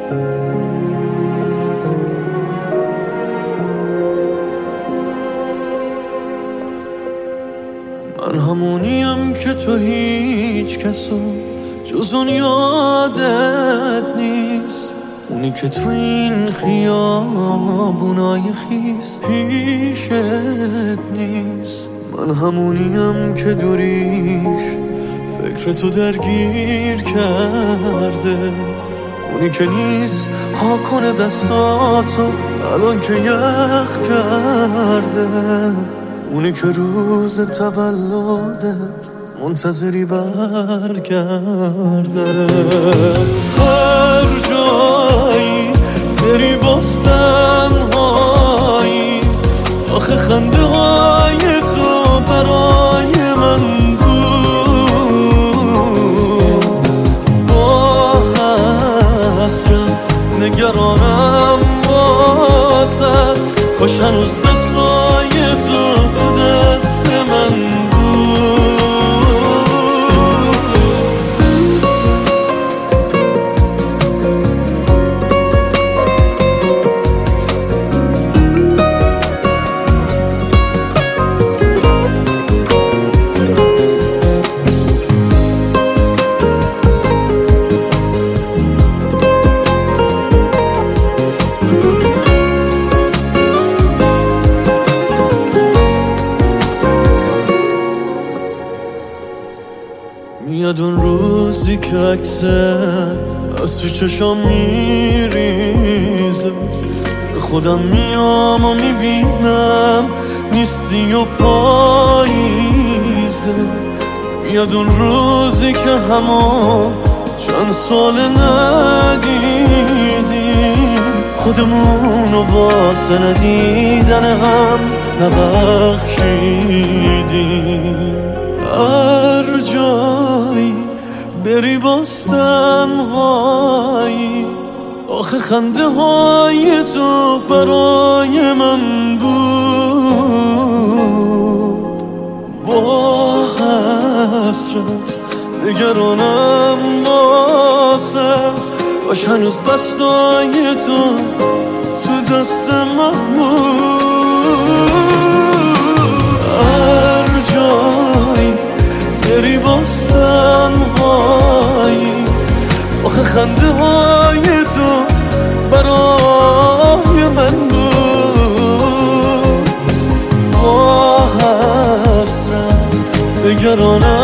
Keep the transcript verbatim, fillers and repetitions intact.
من همونیم که تو هیچ کسو جز اون یادت نیست، اونی که تو این خیابونای خیس پیشت نیست. من همونیم که دوریش فکر تو درگیر کرده، اونی که نیست ها کنه دستاتو الان که یخ کرده، اونی که روز تولدت منتظری برگرده. هر جایی بری با تنهایی، آخه خنده های تو برای من بود. با حسرت نگرانم واسه، کاش هنوز دستای تو تو دست من میاد اون روزی که عکست از تو چشام میریزه، به خودم میام و میبینم نیستی و پاییزه. میاد اون روزی که همون چند سال ندیدیم، خودمونو واسه ندیدن هم نبخشیدیم. هر جایی بری باستن هایی، آخه خنده های تو برای من بود. با حسرت نگرانم واسه، باش هنوز دستای تو تو دست من بود. هر جایی بری باستن هایی، آخه خنده های تو برای من بود. با حسرت نگرانم